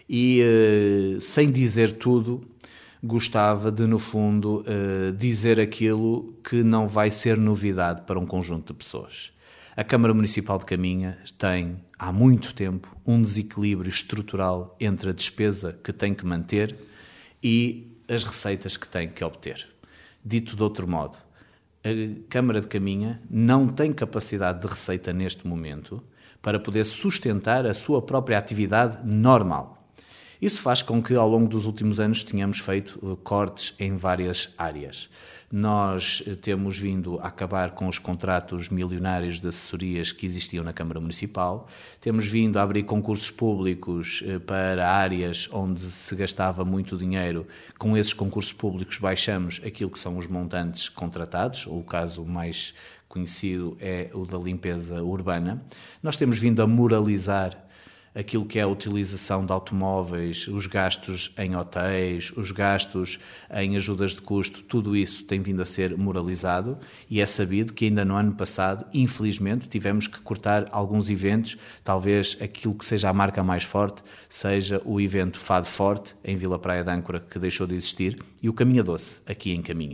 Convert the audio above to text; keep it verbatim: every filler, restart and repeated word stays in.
E, uh, sem dizer tudo, gostava de, no fundo, uh, dizer aquilo que não vai ser novidade para um conjunto de pessoas. A Câmara Municipal de Caminha tem, há muito tempo, um desequilíbrio estrutural entre a despesa que tem que manter e as receitas que tem que obter. Dito de outro modo, a Câmara de Caminha não tem capacidade de receita neste momento para poder sustentar a sua própria atividade normal. Isso faz com que, ao longo dos últimos anos, tenhamos feito cortes em várias áreas. Nós temos vindo a acabar com os contratos milionários de assessorias que existiam na Câmara Municipal, temos vindo a abrir concursos públicos para áreas onde se gastava muito dinheiro. Com esses concursos públicos baixamos aquilo que são os montantes contratados, o caso mais conhecido é o da limpeza urbana. Nós temos vindo a moralizar aquilo que é a utilização de automóveis, os gastos em hotéis, os gastos em ajudas de custo, tudo isso tem vindo a ser moralizado e é sabido que ainda no ano passado, infelizmente, tivemos que cortar alguns eventos, talvez aquilo que seja a marca mais forte, seja o evento Fado Forte, em Vila Praia de Âncora, que deixou de existir, e o Caminha Doce, aqui em Caminha.